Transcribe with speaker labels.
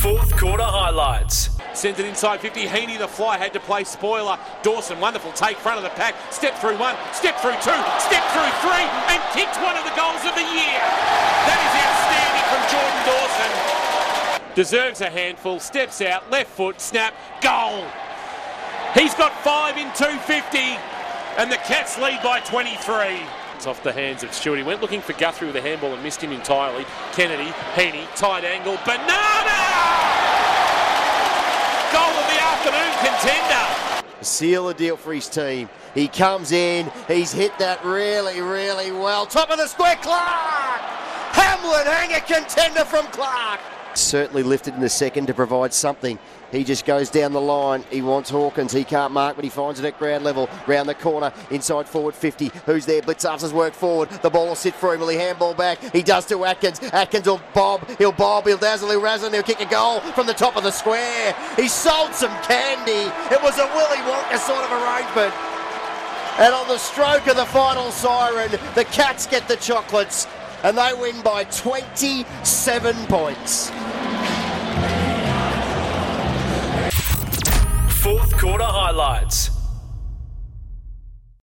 Speaker 1: Fourth quarter highlights.
Speaker 2: Sends it inside 50. Heaney, the fly, had to play spoiler. Dawson, wonderful take, front of the pack. Step through one, step through two, step through three, and kicked one of the goals of the year. That is outstanding from Jordan Dawson. Deserves a handful, steps out, left foot, snap, goal. He's got 5 in 250, and the Cats lead by 23. It's off the hands of Stewart. He went looking for Guthrie with a handball and missed him entirely. Kennedy, Heaney, tight angle, Banana! Goal of the afternoon contender.
Speaker 3: Seal a deal for his team. He comes in, he's hit that really, really well. Top of the square, Clark! Hamlin hanger contender from Clark. Certainly lifted in the second to provide something. He just goes down the line. He wants Hawkins. He can't mark, but he finds it at ground level. Round the corner, inside forward 50. Who's there? Blitzards work forward. The ball will sit for him. Will he handball back? He does to Atkins. Atkins will bob. He'll dazzle, he'll razzle, and he'll kick a goal from the top of the square. He sold some candy. It was a Willy Wonka sort of arrangement. And on the stroke of the final siren, the Cats get the chocolates, and they win by 27 points.
Speaker 1: Fourth quarter highlights.